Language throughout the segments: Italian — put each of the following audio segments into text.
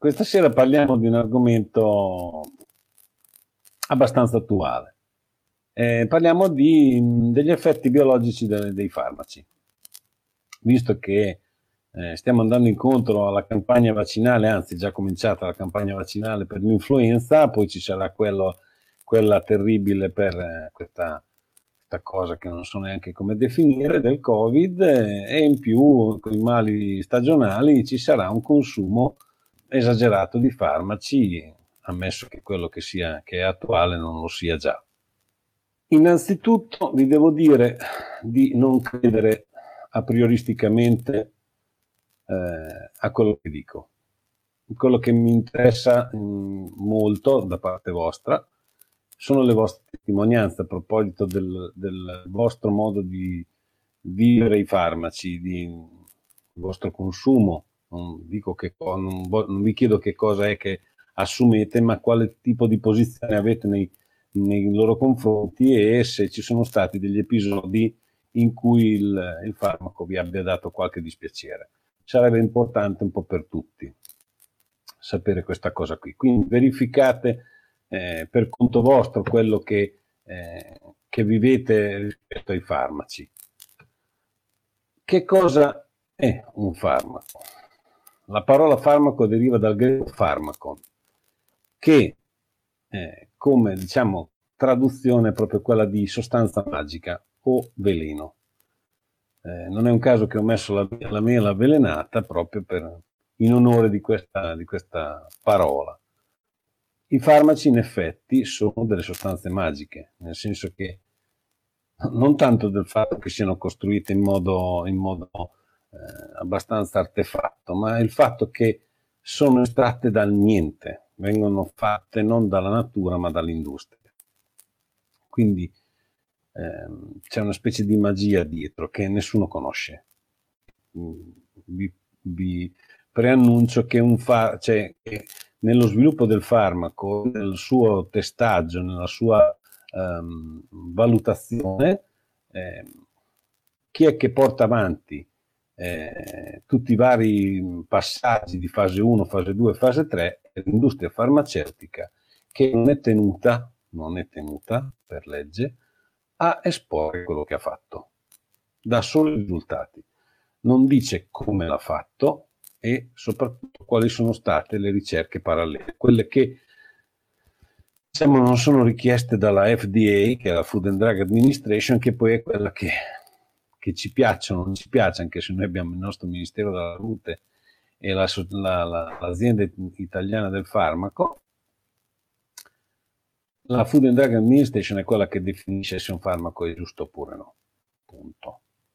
Questa sera parliamo di un argomento abbastanza attuale. Parliamo degli effetti biologici dei farmaci. Visto che stiamo andando incontro alla campagna vaccinale, anzi è già cominciata la campagna vaccinale per l'influenza, poi ci sarà quella terribile per questa cosa che non so neanche come definire, del Covid, e in più con i mali stagionali ci sarà un consumo esagerato di farmaci, ammesso che quello che è attuale non lo sia già. Innanzitutto vi devo dire di non credere a prioristicamente a quello che dico. Quello che mi interessa molto da parte vostra sono le vostre testimonianze a proposito del vostro modo di vivere i farmaci, il vostro consumo. Non vi chiedo che cosa è che assumete, ma quale tipo di posizione avete nei loro confronti e se ci sono stati degli episodi in cui il farmaco vi abbia dato qualche dispiacere. Sarebbe importante un po' per tutti sapere questa cosa qui. Quindi verificate per conto vostro quello che vivete rispetto ai farmaci. Che cosa è un farmaco? La parola farmaco deriva dal greco farmakon, che come diciamo traduzione è proprio quella di sostanza magica o veleno. Non è un caso che ho messo la mela avvelenata proprio in onore di questa parola. I farmaci in effetti sono delle sostanze magiche, nel senso che non tanto del fatto che siano costruite in modo abbastanza artefatto, ma il fatto che sono estratte dal niente, vengono fatte non dalla natura ma dall'industria. Quindi c'è una specie di magia dietro che nessuno conosce. Vi preannuncio che che nello sviluppo del farmaco, nel suo testaggio, nella sua valutazione, chi è che porta avanti tutti i vari passaggi di fase 1, fase 2, fase 3 è l'industria farmaceutica, che non è tenuta per legge a esporre quello che ha fatto, dà solo i risultati, non dice come l'ha fatto e soprattutto quali sono state le ricerche parallele, quelle che diciamo non sono richieste dalla FDA, che è la Food and Drug Administration, che poi è quella che ci piaccia o non ci piaccia, anche se noi abbiamo il nostro Ministero della Salute e l'azienda italiana del farmaco. La Food and Drug Administration è quella che definisce se un farmaco è giusto oppure no. Punto.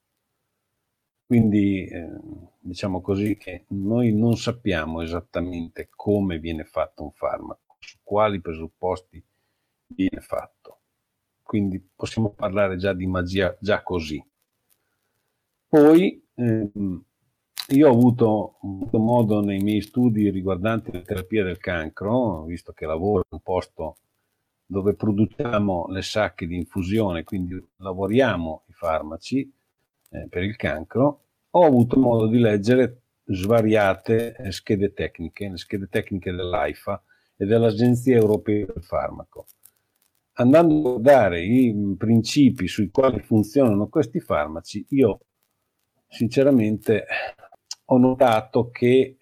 Quindi diciamo così che noi non sappiamo esattamente come viene fatto un farmaco, su quali presupposti viene fatto. Quindi possiamo parlare già di magia già così. Poi io ho avuto modo nei miei studi riguardanti la terapia del cancro, visto che lavoro in un posto dove produciamo le sacche di infusione, quindi lavoriamo i farmaci per il cancro, ho avuto modo di leggere svariate schede tecniche, le schede tecniche dell'AIFA e dell'Agenzia Europea del Farmaco. Andando a guardare i principi sui quali funzionano questi farmaci, io sinceramente ho notato che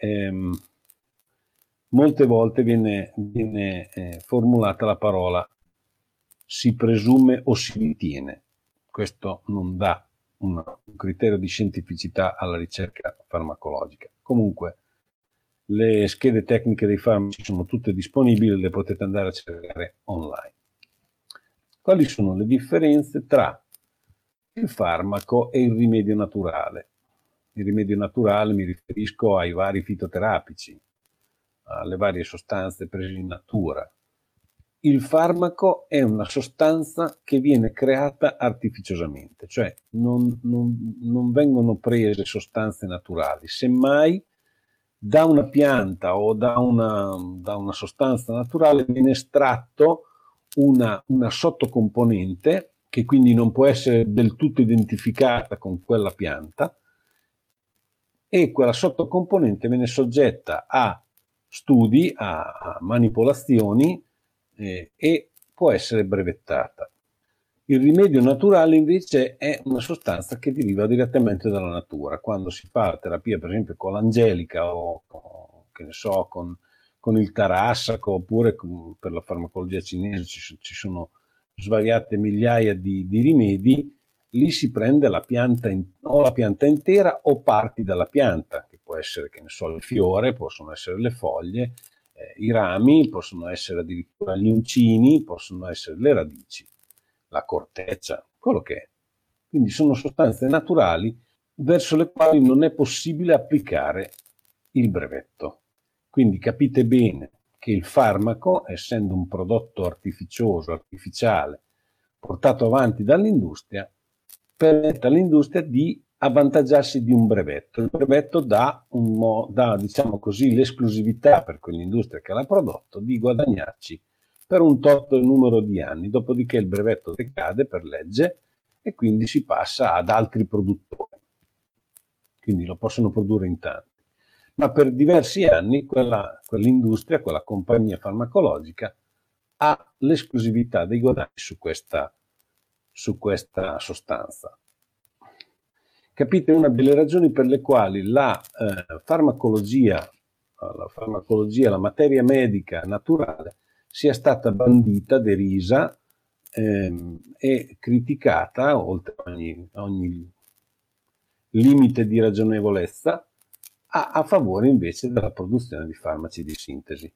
molte volte viene formulata la parola si presume o si ritiene. Questo non dà un criterio di scientificità alla ricerca farmacologica. Comunque, le schede tecniche dei farmaci sono tutte disponibili, le potete andare a cercare online. Quali sono le differenze tra il farmaco e il rimedio naturale? Il rimedio naturale mi riferisco ai vari fitoterapici, alle varie sostanze prese in natura. Il farmaco è una sostanza che viene creata artificiosamente, cioè non vengono prese sostanze naturali, semmai da una pianta o da una sostanza naturale viene estratto una sottocomponente che quindi non può essere del tutto identificata con quella pianta, e quella sottocomponente viene soggetta a studi, a manipolazioni e può essere brevettata. Il rimedio naturale invece è una sostanza che deriva direttamente dalla natura. Quando si fa la terapia, per esempio, con l'angelica o che ne so, con il tarassaco, oppure per la farmacologia cinese ci sono svariate migliaia di rimedi, lì si prende la pianta, o la pianta intera o parti dalla pianta, che può essere, che ne so, il fiore, possono essere le foglie, i rami, possono essere addirittura gli uncini, possono essere le radici, la corteccia, quello che è. Quindi sono sostanze naturali verso le quali non è possibile applicare il brevetto. Quindi capite bene che il farmaco, essendo un prodotto artificioso, artificiale, portato avanti dall'industria, permette all'industria di avvantaggiarsi di un brevetto. Il brevetto dà, diciamo così, l'esclusività per quell'industria che l'ha prodotto di guadagnarci per un tot numero di anni, dopodiché il brevetto decade per legge e quindi si passa ad altri produttori. Quindi lo possono produrre in tanti. Ma per diversi anni quell'industria, quella compagnia farmacologica, ha l'esclusività dei guadagni su questa sostanza. Capite una delle ragioni per le quali la farmacologia, la materia medica naturale sia stata bandita, derisa e criticata oltre ogni limite di ragionevolezza a favore invece della produzione di farmaci di sintesi.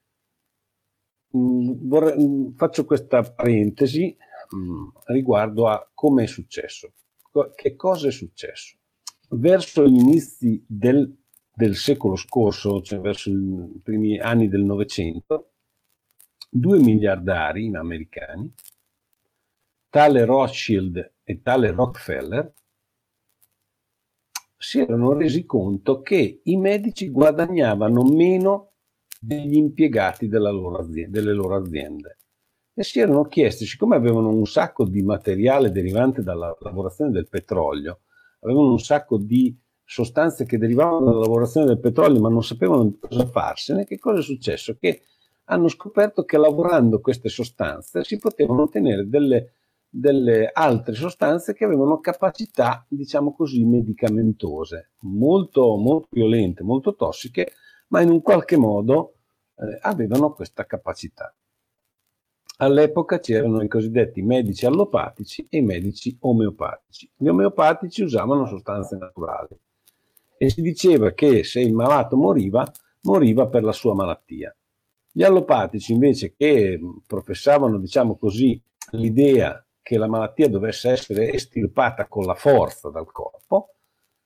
Faccio questa parentesi riguardo a come è successo. Che cosa è successo? Verso gli inizi del secolo scorso, cioè verso i primi anni del Novecento, 2 miliardari americani, tale Rothschild e tale Rockefeller, si erano resi conto che i medici guadagnavano meno degli impiegati delle loro aziende e si erano chiesti, siccome avevano un sacco di materiale derivante dalla lavorazione del petrolio, avevano un sacco di sostanze che derivavano dalla lavorazione del petrolio ma non sapevano cosa farsene, che cosa è successo? Che hanno scoperto che lavorando queste sostanze si potevano ottenere delle altre sostanze che avevano capacità, diciamo così, medicamentose, molto, molto violente, molto tossiche, ma in un qualche modo avevano questa capacità. All'epoca c'erano i cosiddetti medici allopatici e i medici omeopatici. Gli omeopatici usavano sostanze naturali e si diceva che se il malato moriva per la sua malattia. Gli allopatici invece, che professavano, diciamo così, l'idea che la malattia dovesse essere estirpata con la forza dal corpo,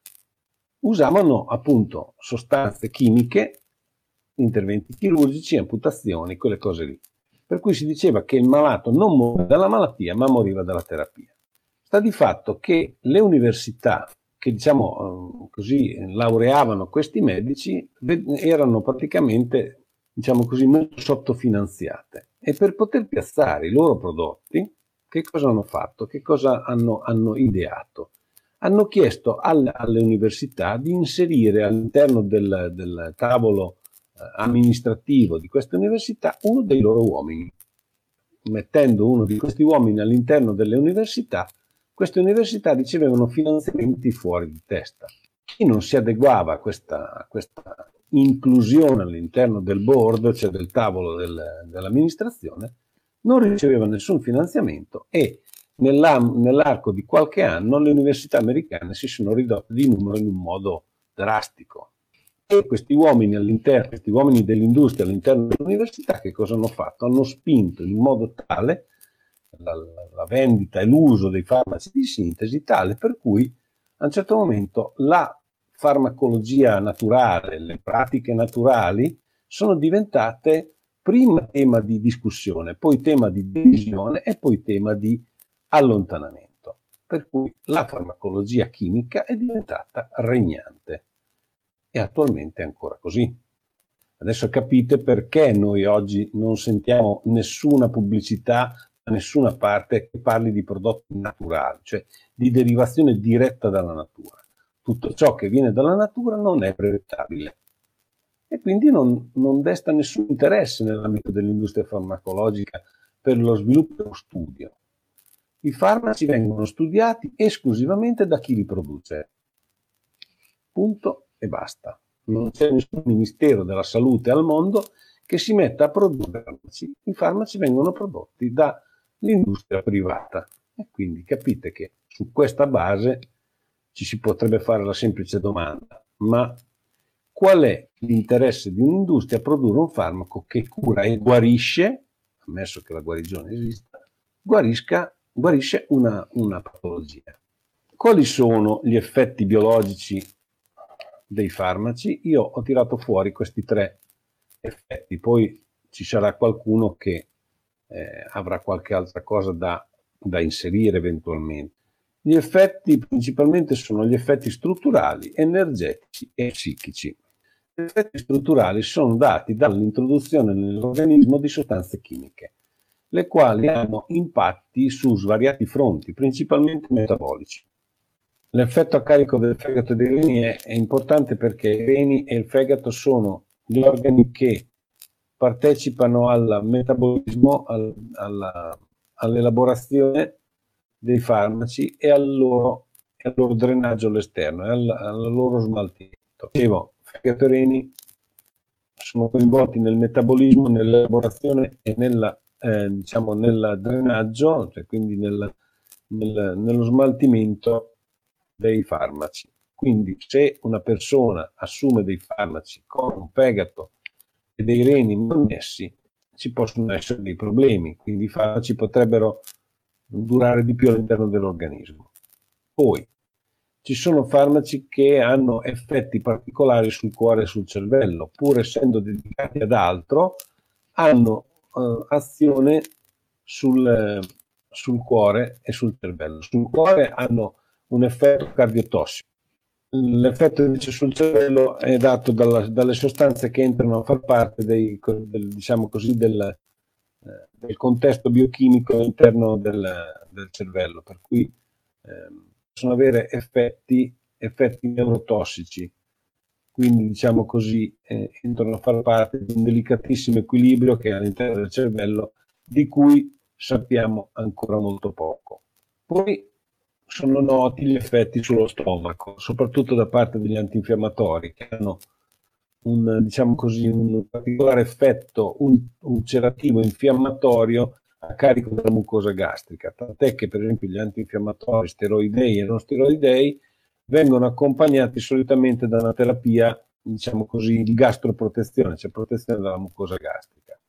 usavano appunto sostanze chimiche, interventi chirurgici, amputazioni, quelle cose lì. Per cui si diceva che il malato non moriva dalla malattia, ma moriva dalla terapia. Sta di fatto che le università che, diciamo così, laureavano questi medici erano praticamente, diciamo così, molto sottofinanziate e per poter piazzare i loro prodotti, che cosa hanno fatto? Che cosa hanno ideato? Hanno chiesto alle università di inserire all'interno del tavolo amministrativo di queste università uno dei loro uomini. Mettendo uno di questi uomini all'interno delle università, queste università ricevevano finanziamenti fuori di testa. Chi non si adeguava a questa inclusione all'interno del board, cioè del tavolo dell'amministrazione, non riceveva nessun finanziamento e nell'arco di qualche anno le università americane si sono ridotte di numero in un modo drastico. E questi uomini dell'industria all'interno dell'università che cosa hanno fatto? Hanno spinto in modo tale la vendita e l'uso dei farmaci di sintesi tale per cui a un certo momento la farmacologia naturale, le pratiche naturali sono diventate prima tema di discussione, poi tema di divisione e poi tema di allontanamento. Per cui la farmacologia chimica è diventata regnante. E attualmente è ancora così. Adesso capite perché noi oggi non sentiamo nessuna pubblicità da nessuna parte che parli di prodotti naturali, cioè di derivazione diretta dalla natura. Tutto ciò che viene dalla natura non è brevettabile. e quindi non desta nessun interesse nell'ambito dell'industria farmacologica per lo sviluppo e lo studio. I farmaci vengono studiati esclusivamente da chi li produce. Punto e basta. Non c'è nessun ministero della salute al mondo che si metta a produrre farmaci. I farmaci vengono prodotti dall'industria privata. E quindi capite che su questa base ci si potrebbe fare la semplice domanda: ma qual è l'interesse di un'industria a produrre un farmaco che cura e guarisce, ammesso che la guarigione esista, guarisce una patologia? Quali sono gli effetti biologici dei farmaci? Io ho tirato fuori questi 3 effetti, poi ci sarà qualcuno che avrà qualche altra cosa da inserire eventualmente. Gli effetti principalmente sono gli effetti strutturali, energetici e psichici. Gli effetti strutturali sono dati dall'introduzione nell'organismo di sostanze chimiche, le quali hanno impatti su svariati fronti, principalmente metabolici. L'effetto a carico del fegato e dei reni è importante perché i reni e il fegato sono gli organi che partecipano al metabolismo, all'elaborazione dei farmaci e al loro drenaggio all'esterno e al loro smaltimento. Dicevo, fegato e reni sono coinvolti nel metabolismo, nell'elaborazione e nel drenaggio, cioè quindi nello smaltimento dei farmaci. Quindi se una persona assume dei farmaci con un fegato e dei reni non messi, ci possono essere dei problemi, quindi i farmaci potrebbero durare di più all'interno dell'organismo. Poi ci sono farmaci che hanno effetti particolari sul cuore e sul cervello, pur essendo dedicati ad altro, hanno azione sul cuore e sul cervello. Sul cuore hanno un effetto cardiotossico. L'effetto invece sul cervello è dato dalle sostanze che entrano a far parte del contesto biochimico all'interno del cervello, per cui possono avere effetti neurotossici, quindi diciamo così entrano a far parte di un delicatissimo equilibrio che è all'interno del cervello, di cui sappiamo ancora molto poco. Poi sono noti gli effetti sullo stomaco, soprattutto da parte degli antinfiammatori, che hanno un particolare effetto ulcerativo infiammatorio a carico della mucosa gastrica, tant'è che per esempio gli antinfiammatori steroidei e non steroidei vengono accompagnati solitamente da una terapia, diciamo così, di gastroprotezione, cioè protezione della mucosa gastrica.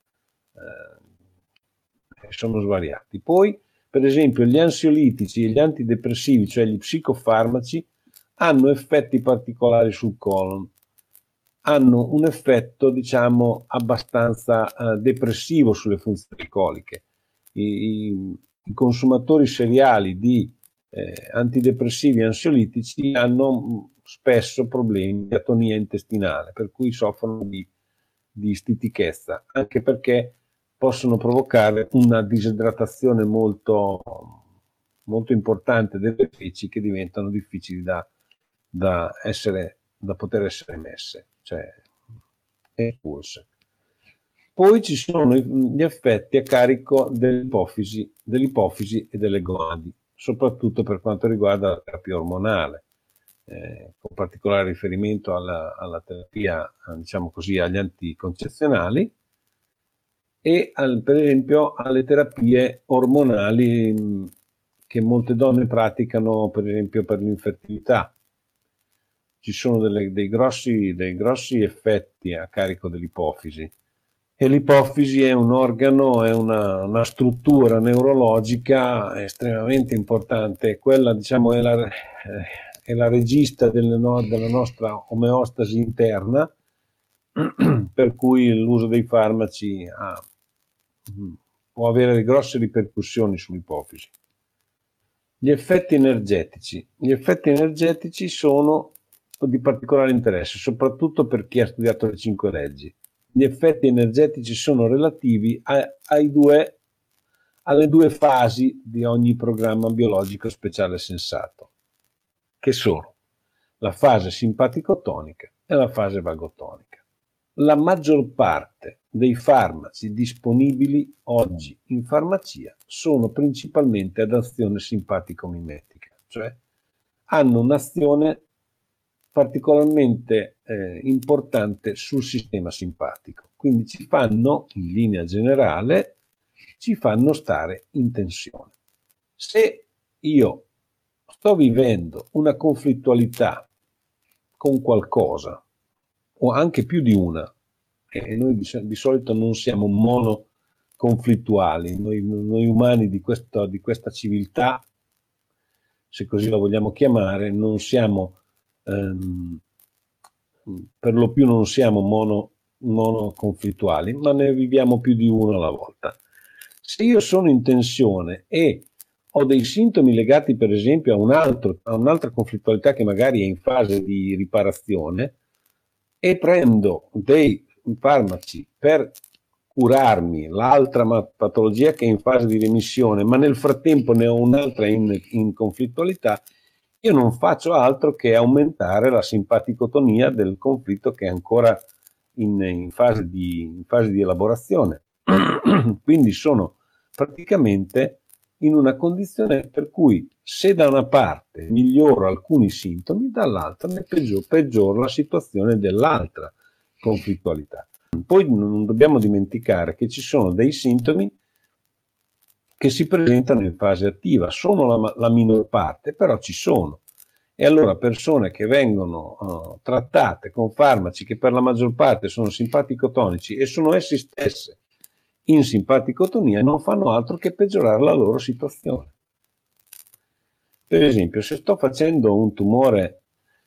Sono svariati. Poi, per esempio, gli ansiolitici e gli antidepressivi, cioè gli psicofarmaci, hanno effetti particolari sul colon. Hanno un effetto, diciamo, abbastanza depressivo sulle funzioni coliche. I consumatori seriali di antidepressivi e ansiolitici hanno spesso problemi di atonia intestinale, per cui soffrono di stitichezza, anche perché possono provocare una disidratazione molto, molto importante delle feci, che diventano difficili da poter essere emesse, cioè espulse. Poi ci sono gli effetti a carico dell'ipofisi e delle gonadi, soprattutto per quanto riguarda la terapia ormonale, con particolare riferimento alla terapia, diciamo così, agli anticoncezionali e per esempio alle terapie ormonali che molte donne praticano, per esempio per l'infertilità. Ci sono dei grossi effetti a carico dell'ipofisi. E l'ipofisi è un organo, è una struttura neurologica estremamente importante. Quella, diciamo, è la regista della nostra omeostasi interna, per cui l'uso dei farmaci può avere grosse ripercussioni sull'ipofisi. Gli effetti energetici. Gli effetti energetici sono di particolare interesse, soprattutto per chi ha studiato le 5 leggi. Gli effetti energetici sono relativi alle due fasi di ogni programma biologico speciale sensato, che sono la fase simpatico-tonica e la fase vagotonica. la maggior parte dei farmaci disponibili oggi in farmacia sono principalmente ad azione simpatico-mimetica, cioè hanno un'azione particolarmente importante sul sistema simpatico, quindi ci fanno, in linea generale, ci fanno stare in tensione. Se io sto vivendo una conflittualità con qualcosa, o anche più di una, e noi di solito non siamo monoconflittuali, noi umani di questa civiltà, se così la vogliamo chiamare, non siamo, per lo più non siamo monoconflittuali, ma ne viviamo più di uno alla volta. Se io sono in tensione e ho dei sintomi legati per esempio a un'altra conflittualità che magari è in fase di riparazione e prendo dei farmaci per curarmi l'altra patologia che è in fase di remissione, ma nel frattempo ne ho un'altra in conflittualità, io non faccio altro che aumentare la simpaticotonia del conflitto che è ancora in fase di elaborazione. Quindi sono praticamente in una condizione per cui se da una parte miglioro alcuni sintomi, dall'altra ne peggioro la situazione dell'altra conflittualità. Poi non dobbiamo dimenticare che ci sono dei sintomi che si presentano in fase attiva, sono la minor parte, però ci sono. E allora persone che vengono trattate con farmaci che per la maggior parte sono simpatico-tonici e sono essi stesse in simpaticotonia non fanno altro che peggiorare la loro situazione. Per esempio, se sto facendo un tumore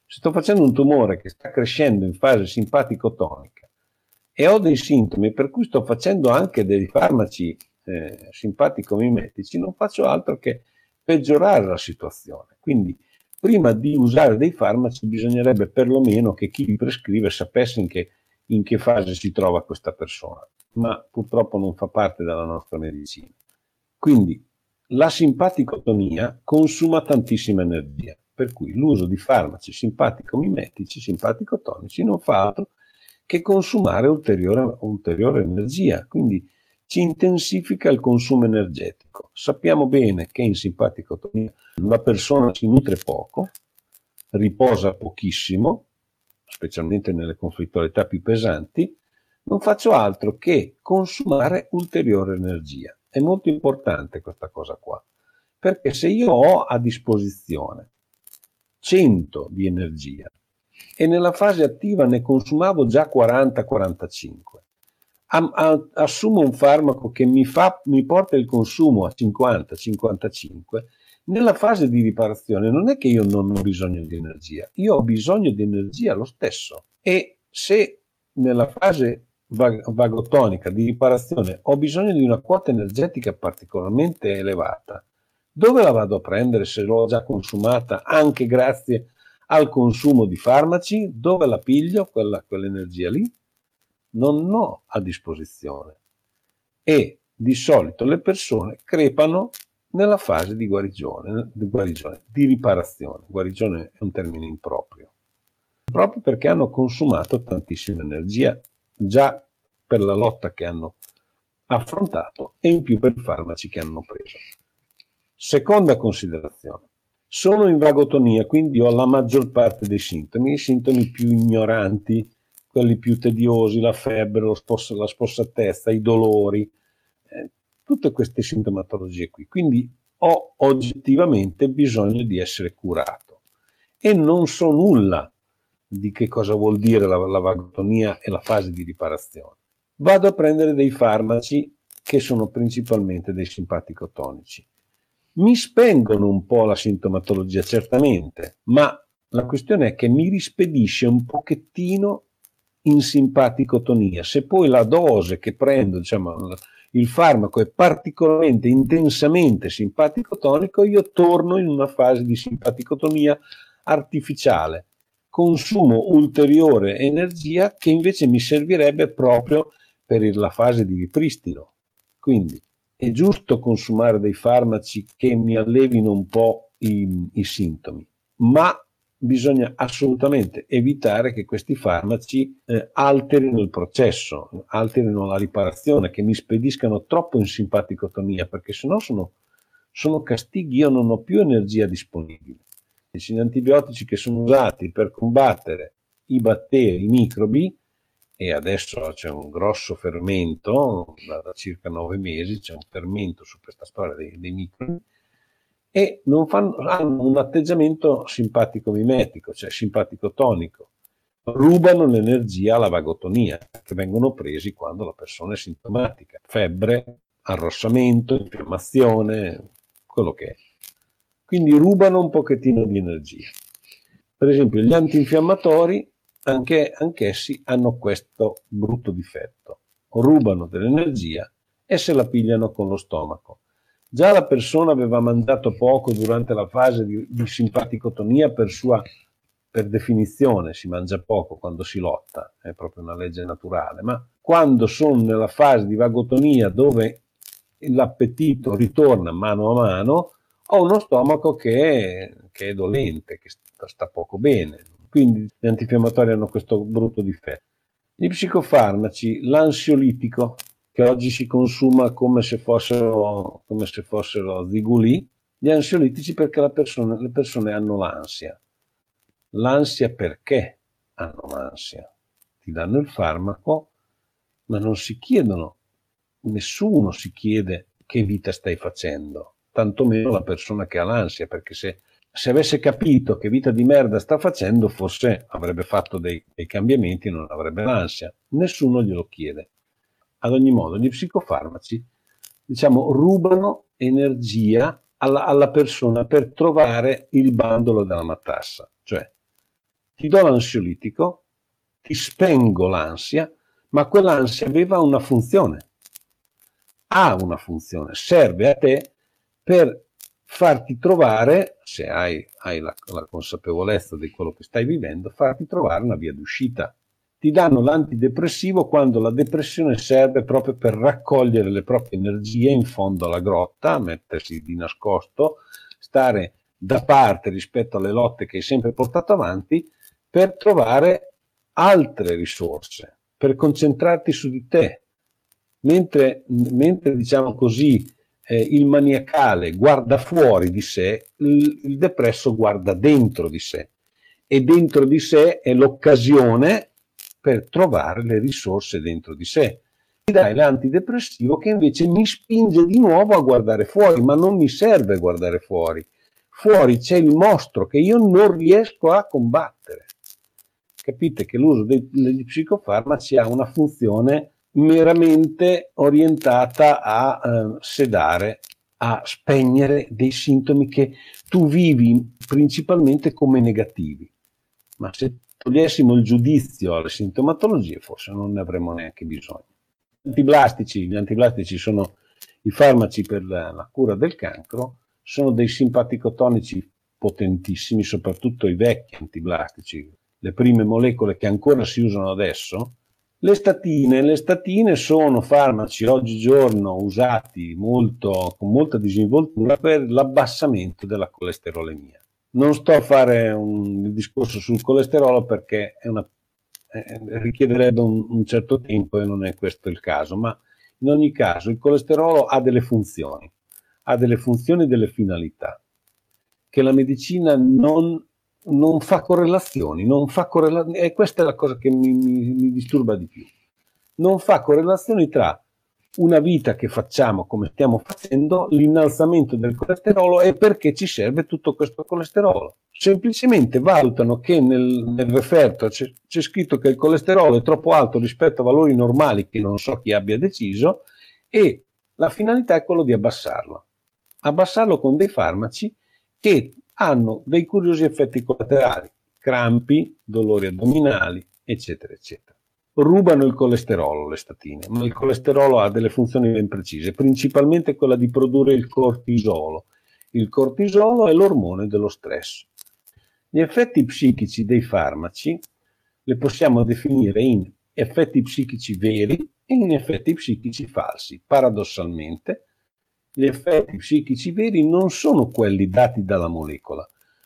che sta crescendo in fase simpatico-tonica e ho dei sintomi per cui sto facendo anche dei farmaci simpatico-mimetici, non faccio altro che peggiorare la situazione. Quindi prima di usare dei farmaci bisognerebbe perlomeno che chi li prescrive sapesse in che fase si trova questa persona, ma purtroppo non fa parte della nostra medicina. Quindi la simpaticotonia consuma tantissima energia, per cui l'uso di farmaci simpatico-mimetici, simpatico-tonici, non fa altro che consumare ulteriore energia, quindi ci intensifica il consumo energetico. Sappiamo bene che in simpaticotonia la persona si nutre poco, riposa pochissimo, specialmente nelle conflittualità più pesanti, non faccio altro che consumare ulteriore energia. È molto importante questa cosa qua, perché se io ho a disposizione 100 di energia e nella fase attiva ne consumavo già 40-45, assumo un farmaco che mi porta il consumo a 50-55, nella fase di riparazione non è che io non ho bisogno di energia, io ho bisogno di energia lo stesso. E se nella fase vagotonica di riparazione ho bisogno di una quota energetica particolarmente elevata, dove la vado a prendere se l'ho già consumata anche grazie al consumo di farmaci? Dove la piglio quell'energia lì? Non ho a disposizione. E di solito le persone crepano nella fase di guarigione, di riparazione. Guarigione è un termine improprio, proprio perché hanno consumato tantissima energia già per la lotta che hanno affrontato e in più per i farmaci che hanno preso. Seconda considerazione. Sono in vagotonia, quindi ho la maggior parte dei sintomi, i sintomi più ignoranti, quelli più tediosi, la febbre, la spossatezza, i dolori, tutte queste sintomatologie qui. Quindi ho oggettivamente bisogno di essere curato e non so nulla di che cosa vuol dire la vagotonia e la fase di riparazione. Vado a prendere dei farmaci che sono principalmente dei simpatico-tonici. Mi spengono un po' la sintomatologia, certamente, ma la questione è che mi rispedisce un pochettino in simpaticotonia. Se poi la dose che prendo, diciamo, il farmaco è particolarmente intensamente simpatico-tonico, io torno in una fase di simpaticotonia artificiale, consumo ulteriore energia che invece mi servirebbe proprio per la fase di ripristino. Quindi è giusto consumare dei farmaci che mi allevino un po' i sintomi, ma bisogna assolutamente evitare che questi farmaci alterino il processo, alterino la riparazione, che mi spediscano troppo in simpaticotonia, perché sennò sono castighi, io non ho più energia disponibile. Gli antibiotici che sono usati per combattere i batteri, i microbi, e adesso c'è un grosso fermento, da circa 9 mesi c'è un fermento su questa storia dei microbi, e hanno un atteggiamento simpatico-mimetico, cioè simpatico-tonico. Rubano l'energia alla vagotonia, che vengono presi quando la persona è sintomatica. Febbre, arrossamento, infiammazione, quello che è. Quindi rubano un pochettino di energia. Per esempio gli antinfiammatori, anch'essi hanno questo brutto difetto. Rubano dell'energia e se la pigliano con lo stomaco. Già la persona aveva mangiato poco durante la fase di simpaticotonia per definizione, si mangia poco quando si lotta, è proprio una legge naturale, ma quando sono nella fase di vagotonia dove l'appetito ritorna mano a mano, ho uno stomaco che è dolente, che sta poco bene. Quindi gli antinfiammatori hanno questo brutto difetto. Gli psicofarmaci, l'ansiolitico, che oggi si consuma come se fossero zigulì, gli ansiolitici perché le persone hanno l'ansia. L'ansia perché hanno l'ansia? Ti danno il farmaco, ma non si chiedono, nessuno si chiede che vita stai facendo, tantomeno la persona che ha l'ansia, perché se avesse capito che vita di merda sta facendo, forse avrebbe fatto dei cambiamenti e non avrebbe l'ansia. Nessuno glielo chiede. Ad ogni modo, gli psicofarmaci, diciamo, rubano energia alla persona per trovare il bandolo della matassa. Cioè, ti do l'ansiolitico, ti spengo l'ansia, ma quell'ansia aveva una funzione. Ha una funzione, serve a te per farti trovare, se hai la consapevolezza di quello che stai vivendo, farti trovare una via d'uscita. Ti danno l'antidepressivo quando la depressione serve proprio per raccogliere le proprie energie in fondo alla grotta, mettersi di nascosto, stare da parte rispetto alle lotte che hai sempre portato avanti, per trovare altre risorse, per concentrarti su di te. Mentre diciamo così, il maniacale guarda fuori di sé, il depresso guarda dentro di sé, e dentro di sé è l'occasione per trovare le risorse dentro di sé. Mi dai l'antidepressivo che invece mi spinge di nuovo a guardare fuori, ma non mi serve guardare fuori. Fuori c'è il mostro che io non riesco a combattere. Capite che l'uso degli psicofarmaci ha una funzione meramente orientata a sedare, a spegnere dei sintomi che tu vivi principalmente come negativi. Ma se togliessimo il giudizio alle sintomatologie, forse non ne avremmo neanche bisogno. Gli antiblastici sono i farmaci per la cura del cancro, sono dei simpaticotonici potentissimi, soprattutto i vecchi antiblastici, le prime molecole che ancora si usano adesso. Le statine sono farmaci oggigiorno usati con molta disinvoltura per l'abbassamento della colesterolemia. Non sto a fare un discorso sul colesterolo perché richiederebbe un certo tempo e non è questo il caso, ma in ogni caso il colesterolo ha delle funzioni e delle finalità che la medicina non fa correlazioni, e questa è la cosa che mi disturba di più. Non fa correlazioni tra una vita che facciamo come stiamo facendo, l'innalzamento del colesterolo e perché ci serve tutto questo colesterolo. Semplicemente valutano che nel referto c'è scritto che il colesterolo è troppo alto rispetto a valori normali che non so chi abbia deciso, e la finalità è quello di abbassarlo con dei farmaci che hanno dei curiosi effetti collaterali, crampi, dolori addominali, eccetera, eccetera. Rubano il colesterolo le statine, ma il colesterolo ha delle funzioni ben precise, principalmente quella di produrre il cortisolo. Il cortisolo è l'ormone dello stress. Gli effetti psichici dei farmaci li possiamo definire in effetti psichici veri e in effetti psichici falsi. Paradossalmente, gli effetti psichici veri non sono quelli dati dalla molecola,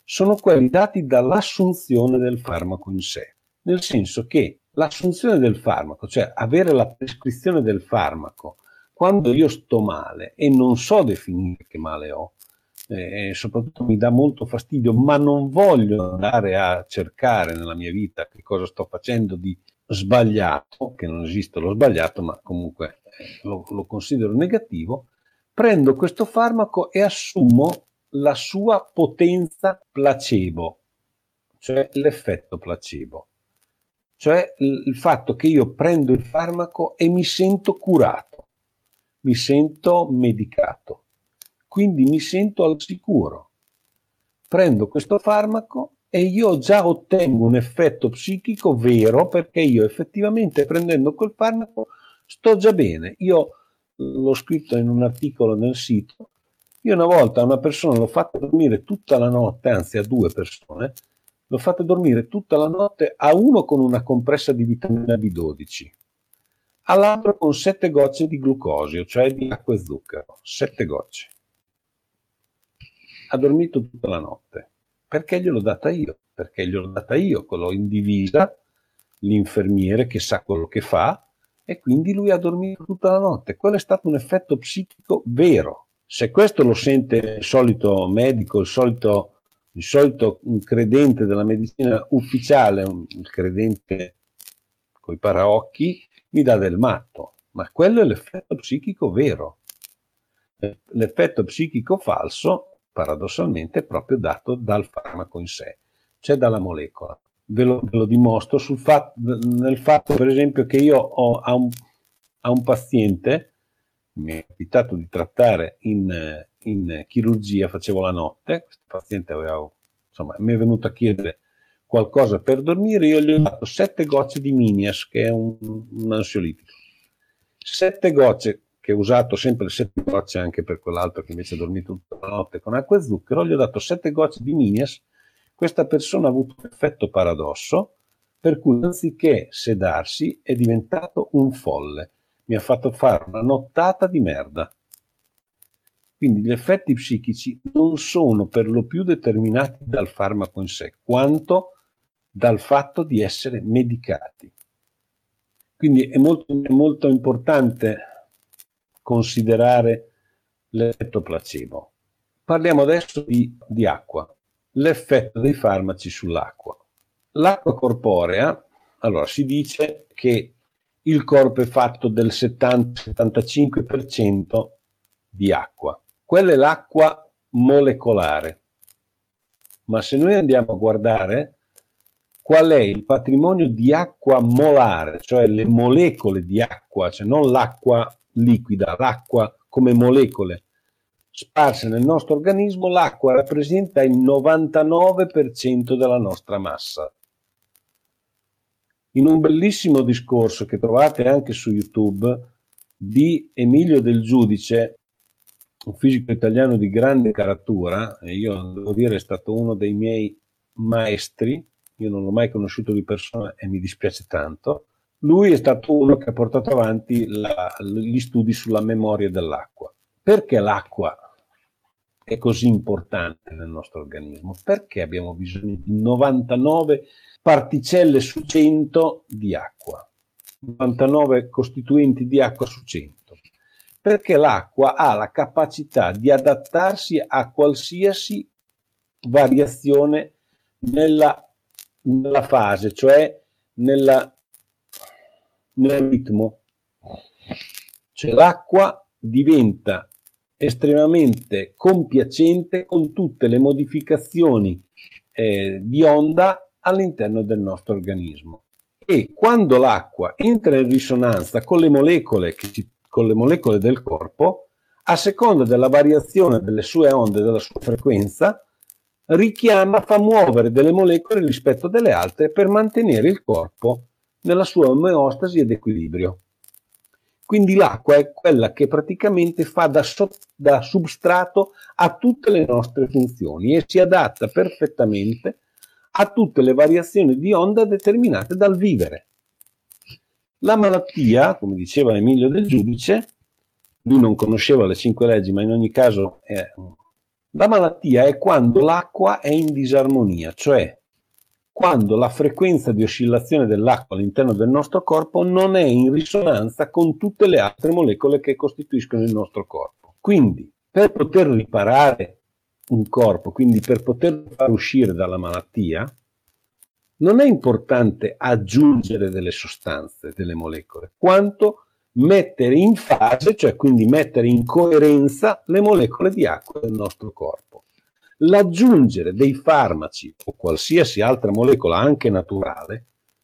sono quelli dati dall'assunzione del farmaco in sé, nel senso che l'assunzione del farmaco, cioè avere la prescrizione del farmaco, quando io sto male e non so definire che male ho, soprattutto mi dà molto fastidio, ma non voglio andare a cercare nella mia vita che cosa sto facendo di sbagliato, che non esiste lo sbagliato, ma comunque lo considero negativo, prendo questo farmaco e assumo la sua potenza placebo, cioè l'effetto placebo, cioè il fatto che io prendo il farmaco e mi sento curato, mi sento medicato, quindi mi sento al sicuro. Prendo questo farmaco e io già ottengo un effetto psichico vero, perché io effettivamente prendendo quel farmaco sto già bene. Io l'ho scritto in un articolo nel sito. Io una volta a una persona l'ho fatta dormire tutta la notte, anzi a 2 persone, l'ho fatta dormire tutta la notte, a uno con una compressa di vitamina B12, all'altro con 7 gocce di glucosio, cioè di acqua e zucchero, 7 gocce. Ha dormito tutta la notte. Perché gliel'ho data io? Perché gliel'ho data io, l'ho indivisa, l'infermiere che sa quello che fa, e quindi lui ha dormito tutta la notte. Quello è stato un effetto psichico vero. Se questo lo sente il solito medico, il solito credente della medicina ufficiale, il credente coi paraocchi, mi dà del matto. Ma quello è l'effetto psichico vero. L'effetto psichico falso, paradossalmente, è proprio dato dal farmaco in sé, cioè dalla molecola. Ve lo dimostro nel fatto, per esempio, che io ho a un paziente, mi è capitato di trattare in chirurgia, facevo la notte, questo paziente mi è venuto a chiedere qualcosa per dormire, io gli ho dato 7 gocce di Minias, che è un ansiolitico. 7 gocce, che ho usato sempre 7 gocce anche per quell'altro che invece ha dormito tutta la notte con acqua e zucchero, gli ho dato 7 gocce di Minias. Questa persona ha avuto un effetto paradosso, per cui anziché sedarsi è diventato un folle. Mi ha fatto fare una nottata di merda. Quindi gli effetti psichici non sono per lo più determinati dal farmaco in sé, quanto dal fatto di essere medicati. Quindi è molto importante considerare l'effetto placebo. Parliamo adesso di acqua, l'effetto dei farmaci sull'acqua. L'acqua corporea, allora si dice che il corpo è fatto del 70-75% di acqua. Quella è l'acqua molecolare. Ma se noi andiamo a guardare qual è il patrimonio di acqua molare, cioè le molecole di acqua, cioè non l'acqua liquida, l'acqua come molecole sparse nel nostro organismo, l'acqua rappresenta il 99% della nostra massa. In un bellissimo discorso che trovate anche su YouTube di Emilio Del Giudice, un fisico italiano di grande caratura, e io devo dire è stato uno dei miei maestri, io non l'ho mai conosciuto di persona e mi dispiace tanto. Lui è stato uno che ha portato avanti gli studi sulla memoria dell'acqua. Perché l'acqua è così importante nel nostro organismo? Perché abbiamo bisogno di 99 particelle su 100 di acqua, 99 costituenti di acqua su 100? Perché l'acqua ha la capacità di adattarsi a qualsiasi variazione nella fase, cioè nel ritmo. Cioè l'acqua diventa estremamente compiacente con tutte le modificazioni di onda all'interno del nostro organismo. E quando l'acqua entra in risonanza con le molecole del corpo, a seconda della variazione delle sue onde, della sua frequenza, fa muovere delle molecole rispetto delle altre per mantenere il corpo nella sua omeostasi ed equilibrio. Quindi l'acqua è quella che praticamente fa da substrato a tutte le nostre funzioni e si adatta perfettamente a tutte le variazioni di onda determinate dal vivere. La malattia, come diceva Emilio Del Giudice, lui non conosceva le 5 leggi, ma in ogni caso è La malattia è quando l'acqua è in disarmonia, cioè quando la frequenza di oscillazione dell'acqua all'interno del nostro corpo non è in risonanza con tutte le altre molecole che costituiscono il nostro corpo. Quindi, per poter riparare un corpo, quindi per poter far uscire dalla malattia, non è importante aggiungere delle sostanze, delle molecole, quanto mettere in fase, cioè quindi mettere in coerenza le molecole di acqua del nostro corpo. L'aggiungere dei farmaci o qualsiasi altra molecola, anche naturale,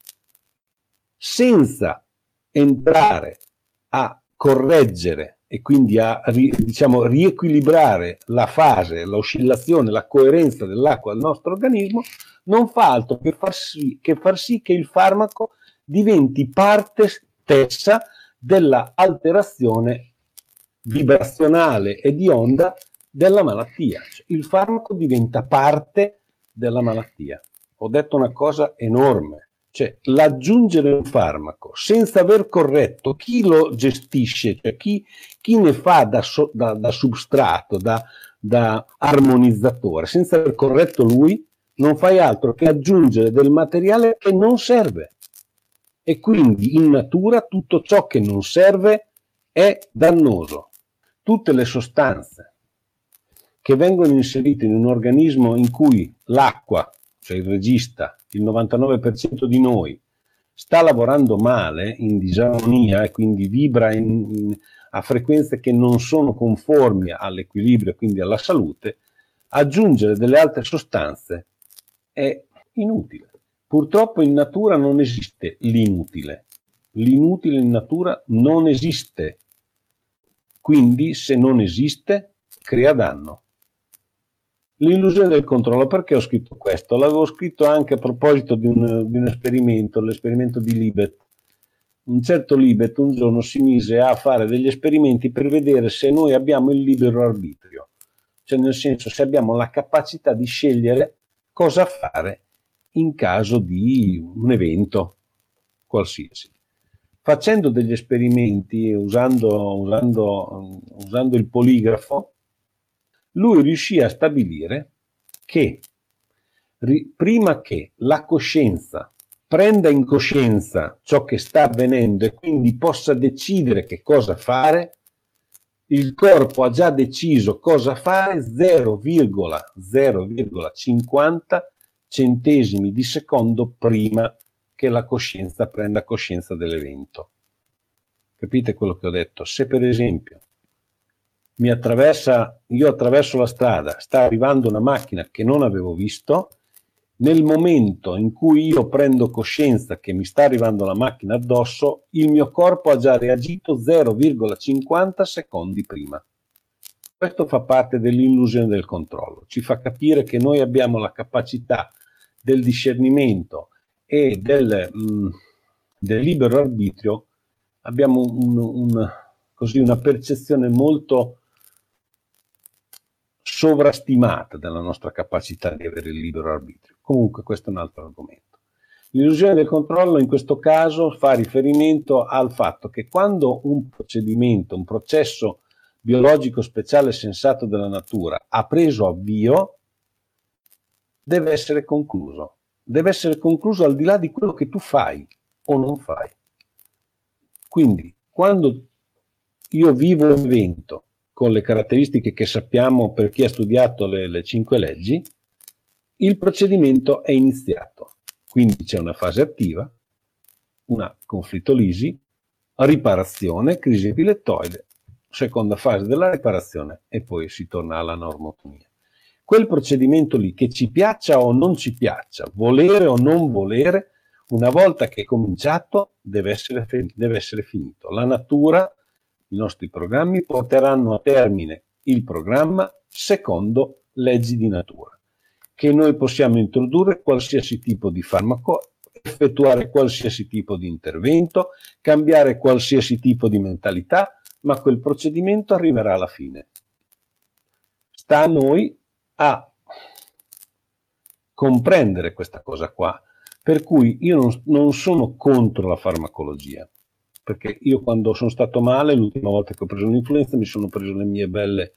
senza entrare a correggere e quindi a diciamo, riequilibrare la fase, l'oscillazione, la coerenza dell'acqua del nostro organismo, non fa altro che far sì che il farmaco diventi parte stessa della alterazione vibrazionale e di onda della malattia. Il farmaco diventa parte della malattia. Ho detto una cosa enorme, cioè l'aggiungere un farmaco senza aver corretto chi lo gestisce, cioè chi ne fa da substrato, da armonizzatore, senza aver corretto lui, non fai altro che aggiungere del materiale che non serve. E quindi in natura tutto ciò che non serve è dannoso. Tutte le sostanze che vengono inserite in un organismo in cui l'acqua, cioè il regista, il 99% di noi, sta lavorando male, in disarmonia, e quindi vibra a frequenze che non sono conformi all'equilibrio, quindi alla salute, aggiungere delle altre sostanze è inutile. Purtroppo in natura non esiste l'inutile. L'inutile in natura non esiste. Quindi, se non esiste, crea danno. L'illusione del controllo, perché ho scritto questo? L'avevo scritto anche a proposito di un esperimento, l'esperimento di Libet. Un certo Libet un giorno si mise a fare degli esperimenti per vedere se noi abbiamo il libero arbitrio, cioè nel senso se abbiamo la capacità di scegliere cosa fare in caso di un evento qualsiasi. Facendo degli esperimenti, usando il poligrafo, lui riuscì a stabilire che prima che la coscienza prenda in coscienza ciò che sta avvenendo e quindi possa decidere che cosa fare, il corpo ha già deciso cosa fare 0,050 centesimi di secondo prima che la coscienza prenda coscienza dell'evento. Capite quello che ho detto? Se per esempio io attraverso la strada, sta arrivando una macchina che non avevo visto, nel momento in cui io prendo coscienza che mi sta arrivando la macchina addosso, il mio corpo ha già reagito 0,50 secondi prima. Questo fa parte dell'illusione del controllo, ci fa capire che noi abbiamo la capacità del discernimento e del libero arbitrio, abbiamo una percezione molto sovrastimata della nostra capacità di avere il libero arbitrio. Comunque questo è un altro argomento. L'illusione del controllo in questo caso fa riferimento al fatto che quando un procedimento, un processo biologico speciale sensato della natura ha preso avvio, deve essere concluso. Deve essere concluso al di là di quello che tu fai o non fai. Quindi, quando io vivo un evento con le caratteristiche che sappiamo per chi ha studiato le 5 leggi, il procedimento è iniziato. Quindi c'è una fase attiva, una conflittolisi, riparazione, crisi epilettoide, seconda fase della riparazione e poi si torna alla normotonia. Quel procedimento lì, che ci piaccia o non ci piaccia, volere o non volere, una volta che è cominciato deve essere finito. La natura, i nostri programmi porteranno a termine il programma secondo leggi di natura, che noi possiamo introdurre qualsiasi tipo di farmaco, effettuare qualsiasi tipo di intervento, cambiare qualsiasi tipo di mentalità, ma quel procedimento arriverà alla fine. Sta a noi a comprendere questa cosa qua, per cui io non sono contro la farmacologia, perché io quando sono stato male, l'ultima volta che ho preso un'influenza, mi sono preso le mie belle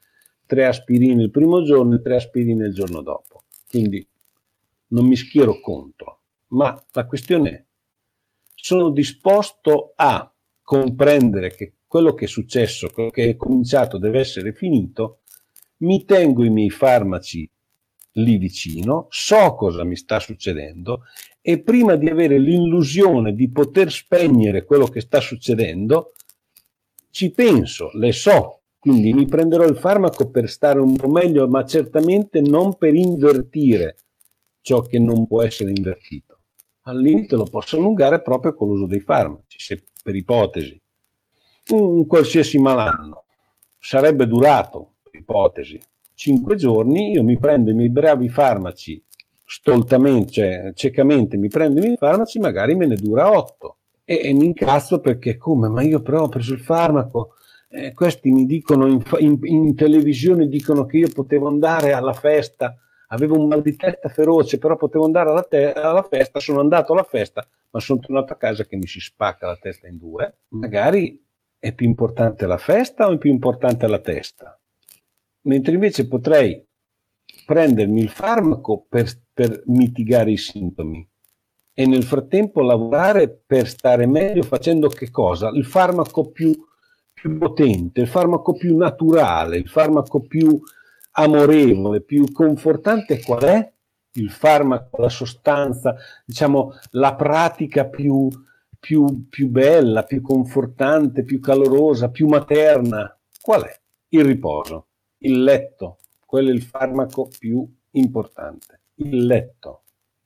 3 aspirine il primo giorno e 3 aspirine il giorno dopo. Quindi non mi schiero contro, ma la questione è: sono disposto a comprendere che quello che è successo, quello che è cominciato deve essere finito, mi tengo i miei farmaci lì vicino, so cosa mi sta succedendo e prima di avere l'illusione di poter spegnere quello che sta succedendo, ci penso, le so, quindi mi prenderò il farmaco per stare un po' meglio, ma certamente non per invertire ciò che non può essere invertito. Al limite lo posso allungare proprio con l'uso dei farmaci, se per ipotesi un qualsiasi malanno sarebbe durato, per ipotesi, 5 giorni, io mi prendo i miei bravi farmaci stoltamente, cioè ciecamente mi prendo i miei farmaci, magari me ne dura 8 e mi incazzo perché come, ma io però ho preso il farmaco, questi mi dicono in televisione, dicono che io potevo andare alla festa, avevo un mal di testa feroce, però potevo andare alla festa, sono andato alla festa, ma sono tornato a casa che mi si spacca la testa in due. Magari è più importante la festa o è più importante la testa? Mentre invece potrei prendermi il farmaco per mitigare i sintomi e nel frattempo lavorare per stare meglio facendo che cosa? Il farmaco più potente, il farmaco più naturale, il farmaco più amorevole, più confortante qual è? Il farmaco, la sostanza, diciamo la pratica più bella, più confortante, più calorosa, più materna. Qual è? Il riposo, il letto, quello è il farmaco più importante, il letto.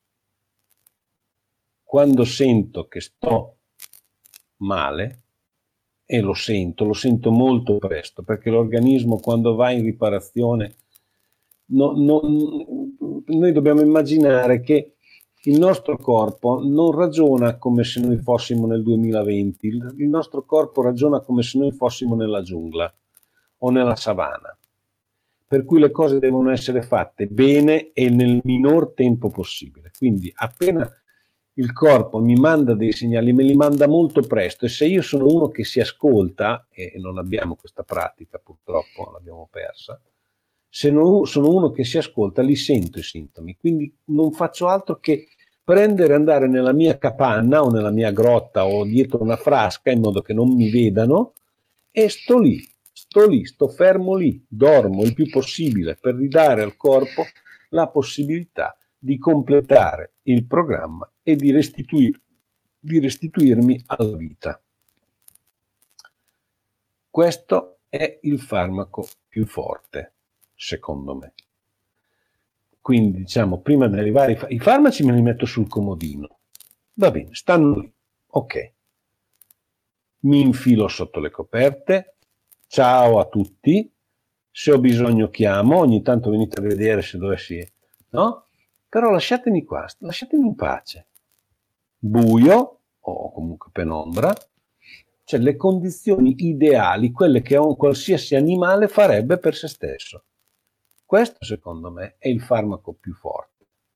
Quando sento che sto male, e lo sento molto presto, perché l'organismo quando va in riparazione, noi dobbiamo immaginare che il nostro corpo non ragiona come se noi fossimo nel 2020, il nostro corpo ragiona come se noi fossimo nella giungla o nella savana, per cui le cose devono essere fatte bene e nel minor tempo possibile. Quindi appena il corpo mi manda dei segnali, me li manda molto presto, e se io sono uno che si ascolta, e non abbiamo questa pratica purtroppo, l'abbiamo persa, se non sono uno che si ascolta, li sento i sintomi, quindi non faccio altro che prendere e andare nella mia capanna o nella mia grotta o dietro una frasca in modo che non mi vedano e sto fermo lì, dormo il più possibile per ridare al corpo la possibilità di completare il programma e di restituirmi alla vita. Questo è il farmaco più forte, secondo me. Quindi, diciamo, prima di arrivare i farmaci me li metto sul comodino. Va bene, stanno lì. Ok. Mi infilo sotto le coperte. Ciao a tutti. Se ho bisogno chiamo, ogni tanto venite a vedere se dovessi, no? Però lasciatemi qua, lasciatemi in pace. Buio, o comunque penombra, cioè le condizioni ideali, quelle che un qualsiasi animale farebbe per se stesso. Questo, secondo me, è il farmaco più forte.